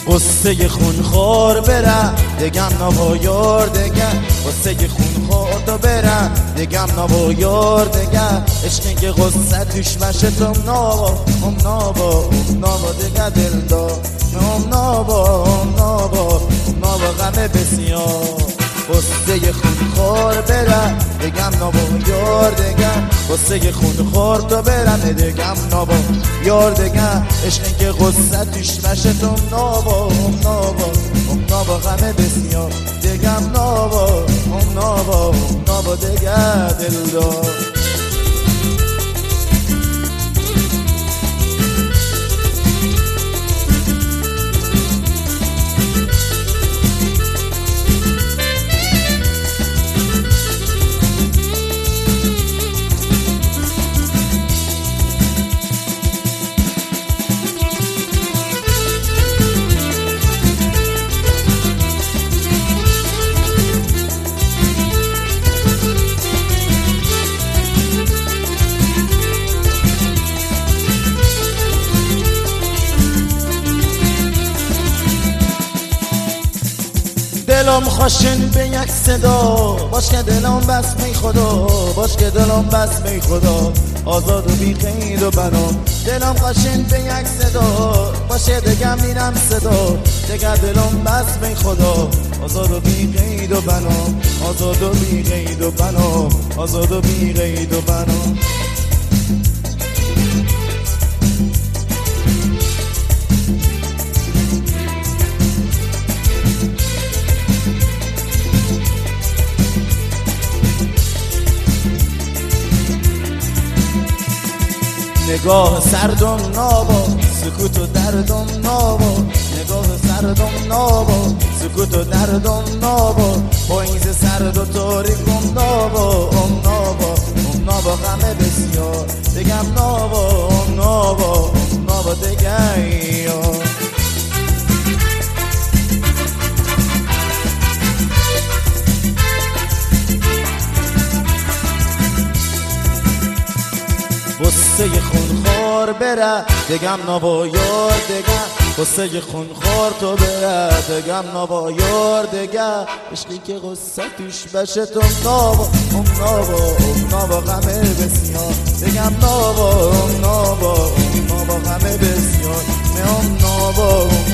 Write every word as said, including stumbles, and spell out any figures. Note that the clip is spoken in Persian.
قصه خونخوار برم دگم نوا یار دگر، قصه خونخوار تو برم دگم نوا یار دگر، عشقی که قصه توش مشه تو نابا ام نابا ام نابا دگر دل دا ام نابا ام نابا ام نابا غم بسیار. قصه خونخوار برم دگم نوا یار دگر، قصه خونخوار تو برم دگم نوا یار دگر، عشقی که قصه توش مشه تو نابا ام نابا ام نابا غم بسیار دگم نابا ام نابا ام نابا دگر دلدار. دلم خوشن به یک صدا باش که دلم بس می خدا، باش که دلم بس می خدا، آزاد و بی قید و بنا. دلم خوشن به یک صدا باشه دگم میرم صدا، دگر دلم بس می خدا، آزاد و بی قید و بنا، آزاد و بی قید و بنا، آزاد و بی قید و بنا. نگاه سردم نابا سکوت و دردم نابا، نگاه سردم نابا سکوت و دردم نابا، پاییز سرد و تاریکم نابا ام نابا ام نابا غم بسیار دگم نابا ام نابا ام نابا دگر. قصه خونخوار بره دگم نوا یار دگر، قصه خونخوار تو بره دگم نوا یار دگر، عشقی که قصه توش بشه تو نابا ام نابا ام نابا غم بسیار دگم نابا ام نابا ام نابا غم بسیار ام نابا.